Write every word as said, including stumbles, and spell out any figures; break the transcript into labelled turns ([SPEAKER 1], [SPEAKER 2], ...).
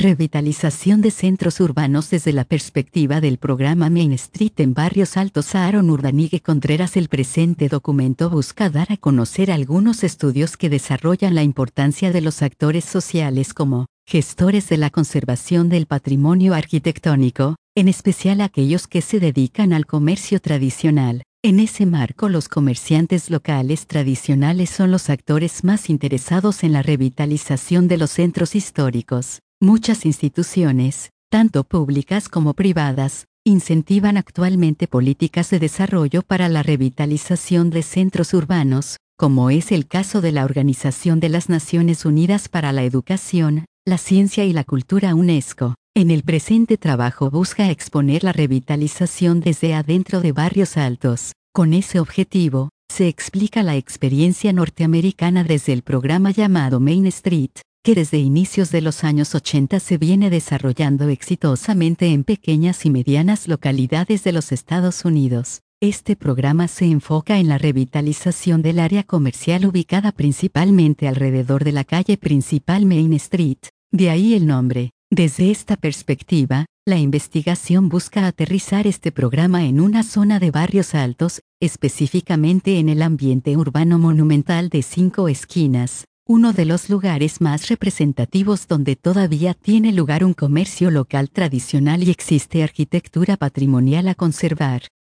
[SPEAKER 1] Revitalización de centros urbanos desde la perspectiva del programa Main Street en Barrios Altos. Aaron Urdanigue Contreras. El presente documento busca dar a conocer algunos estudios que desarrollan la importancia de los actores sociales como gestores de la conservación del patrimonio arquitectónico, en especial aquellos que se dedican al comercio tradicional. En ese marco, los comerciantes locales tradicionales son los actores más interesados en la revitalización de los centros históricos. Muchas instituciones, tanto públicas como privadas, incentivan actualmente políticas de desarrollo para la revitalización de centros urbanos, como es el caso de la Organización de las Naciones Unidas para la Educación, la Ciencia y la Cultura UNESCO. En el presente trabajo busca exponer la revitalización desde adentro de Barrios Altos. Con ese objetivo, se explica la experiencia norteamericana desde el programa llamado Main Street, que desde inicios de los años ochenta se viene desarrollando exitosamente en pequeñas y medianas localidades de los Estados Unidos. Este programa se enfoca en la revitalización del área comercial ubicada principalmente alrededor de la calle principal Main Street, de ahí el nombre. Desde esta perspectiva, la investigación busca aterrizar este programa en una zona de Barrios Altos, específicamente en el ambiente urbano monumental de Cinco Esquinas, uno de los lugares más representativos donde todavía tiene lugar un comercio local tradicional y existe arquitectura patrimonial a conservar.